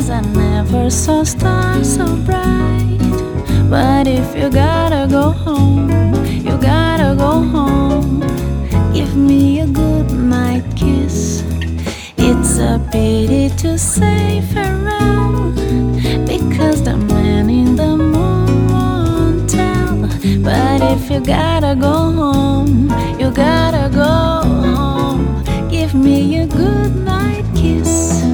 'cause I never saw stars so bright. But if you gotta go home, you gotta go home. Give me a good night kiss. It's a pity to say farewell, because the man in the moon won't tell. But if you gotta go home, you gotta go home. Give me a good night kiss.